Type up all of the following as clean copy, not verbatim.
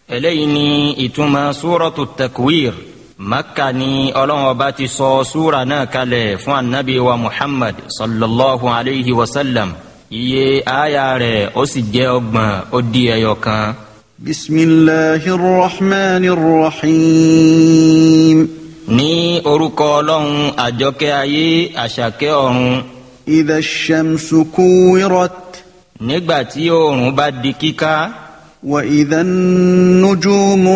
eléyìí ni ìtumọ̀ súrọ̀tù takwir. Makka ni Ọlọ́run Ọba ti sọ súra náà kalẹ̀ fún anabi wa Muhammad sallallahu alayhi wa sallam. Iye aya rẹ̀ ó sì jẹ́ 30 ó di ẹyọ kan. Bismillahir Rahmanir Rahim. Ní orúkọ Ọlọ́run àjọkẹ́ ayé àṣàkẹ́ ọ̀run. Idha ash-shamsu kuwirat. Nígbà tí oòrùn bá di kíká. Wa idha an-nujumu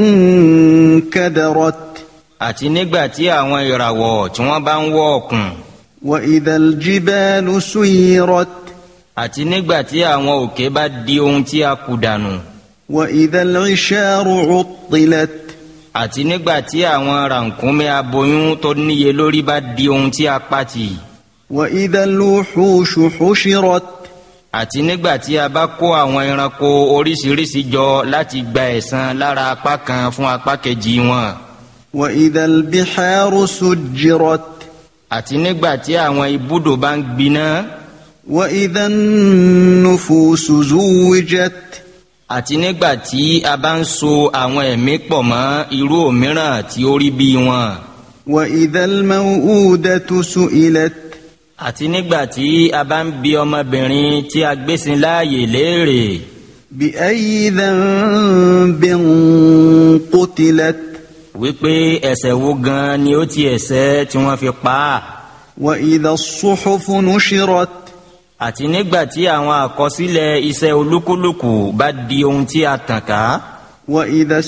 kadarat. Àti nígbà tí àwọn ìràwọ̀ tí wọ́n bá ń wọ́ ọ̀kùn. Wa idha al-jibalu suyirat. Àti nígbà tí àwọn òkè bá di ohun tí a kù dànù. Wa idha al-isharu uttilat. Àti nígbà tí àwọn ràkúnmí aboyún tó níye lórí bá di ohun tí a pàtì. Wa idha al-wuhushu hushirat. Àti nígbà tí a bá kó àwọn ẹranko oríṣiríṣi jọ láti gba ẹ̀san lára apá kan fún apá kejì wọn. Wa idha al-biharu sujjirat. Àti nígbà tí àwọn ibùdó bá ń gbiná. Wa idha an-nufusu zuwijat. Àti nígbà tí a bá ń so àwọn ẹ̀mí pọ̀ mọ́ irú òmíràn tí ó rí bí wọn. Wa idha al-maw'udatu su'ilat. Àti nígbà tí a bá ń bi ọmọbìnrin tí a gbésin láàyè léèrè. Bi ayyi dhanbin qutilat. Wípé ẹ̀ṣẹ̀ wo gan ni ó ti ẹ̀ṣẹ̀ tí wọ́n fi pa á. Wa idha as-suhufu nushirat. Àti nígbà tí àwọn àkọsílẹ̀ iṣẹ́ olúkúlùkù bá di ohun tí a tàn ká. Wa idha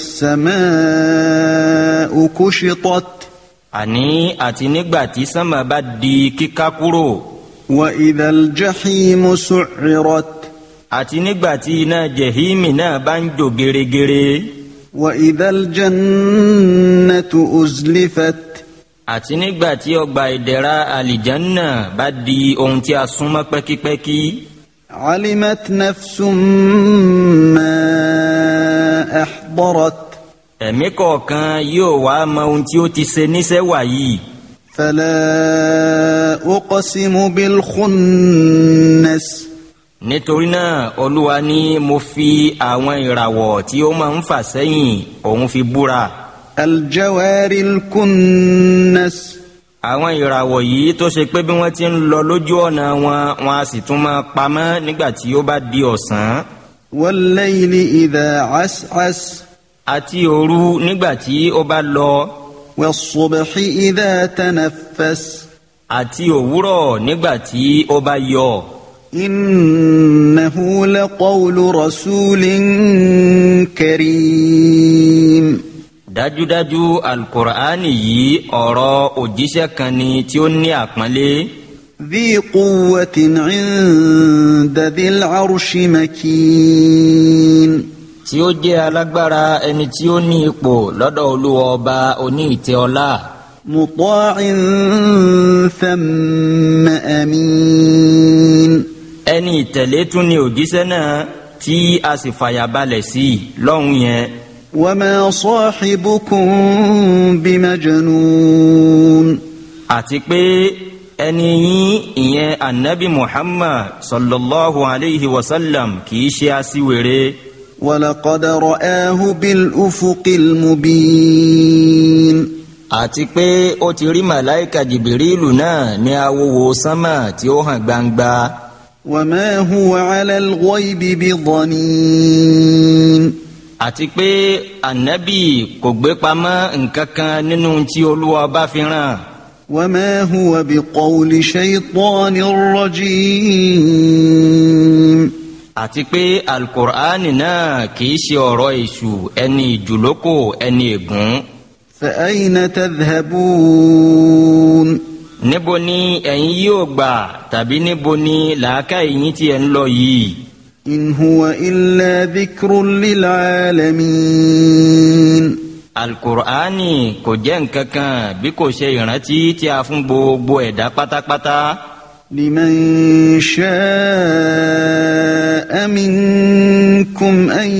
as-sama'u kushitat. Àní àti nígbà tí sánmà bá di kíká kúrò. Wa idha al-jahimu su'rirat. Àti nígbà tí iná jẹ̀hímì náà bá ń jò gèrègèrè. Wa idha al-jannatu uzlifat. Àti nígbà tí ọgbà ìdẹ̀ra àlìjánná bá di ohun tí a súnmọ́ pẹ́kípẹ́kí. Alimat nafsum ma ahdarat. Ẹ̀mí kọ̀ọ̀kan yóò wá mọ ohun tí ó ti ṣe níṣẹ́ wàyí. Fala uqsimu bil khunnas. Nítorí náà Olúwa ní mo fi àwọn ìràwọ̀ tí ó máa ń fà sẹ́yìn òun fi búra. Al-jawaril kunnas. Àwọn ìràwọ̀ yìí tó ṣe pé bí wọ́n ti ń lọ lójú ọ̀nà wọn a sì tún máa pamọ́ nígbà tí ó bá di ọ̀sán. Wal-layli idha as'as. Àti òru nígbà tí ó bá lọ. Was-subhi idha tanaffas. Àti òwúrọ̀ nígbà tí ó bá yọ. Innahu laqawlu rasulin karim. Dájúdájú Al-Qur'ani yìí ọ̀rọ̀ òjíṣẹ́ kan ni tí ó ní àpọ́nlé. Dhi quwwatin 'inda dhil 'arshi makin. Tí ó jẹ́ alágbára ẹni tí ó ní ipò lọ́dọ̀ Olúwa Ọba oní ìtẹ́ ọlá. Muta'in thumma amin. Ẹni ìtẹ̀lé tún ni òjíṣẹ́ náà tí a sì fàyàbalẹ̀ sí lọ́hùn yẹn. Wa ma sahibukum bimajnun. Àti pé ẹni yín ìyẹn Annabi Muhammad sallallahu alayhi wa sallam kìí ṣe aṣiwèrè. Wa laqad ra'ahu bil ufuqil mubin. Àti pé ó ti rí màláìka Jìbìrìlù náà ní awòwò sánmà tí ó hàn gbangba. Wa ma huwa 'ala al-ghaybi bidanin. Àti pé Ànábì kò gbé pamọ́ nǹkan kan nínú tí Olúwa bá fi rán. Wa ma huwa biqawli shaytanir rajim. Àti pé Al-Qur'ani náà kìí ṣe ọ̀rọ̀ èṣù ẹni ìjùlókò ẹni ègún. Fa ayna tadhhabun. Níbo ni ẹ̀yin yóò gbà tàbí níbo ni làákàyè yín tí ẹ̀ ń lọ yìí. In huwa illa dhikrun lil alamin. Al-Qur'ani kò jẹ́ nǹkan kan bí kò ṣe ìrántí tí a fún gbogbo ẹ̀dá pátápátá. Liman sha'a minkum an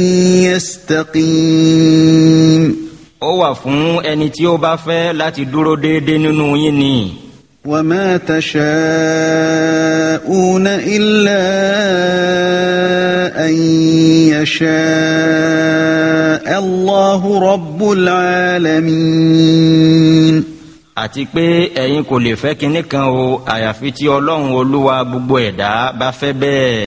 yastaqim. Ó wà fún ẹni tí ó bá fẹ́ láti dúró déédéé nínú yín ni. Wa ma tasha'una illa an yasha الله رب العالمين. àti pé ẹ̀yin kò lè fẹ́ kinní kan o àyàfi tí Ọlọ́run Olúwa gbogbo ẹ̀dá bá fẹ́ bẹ́ẹ̀.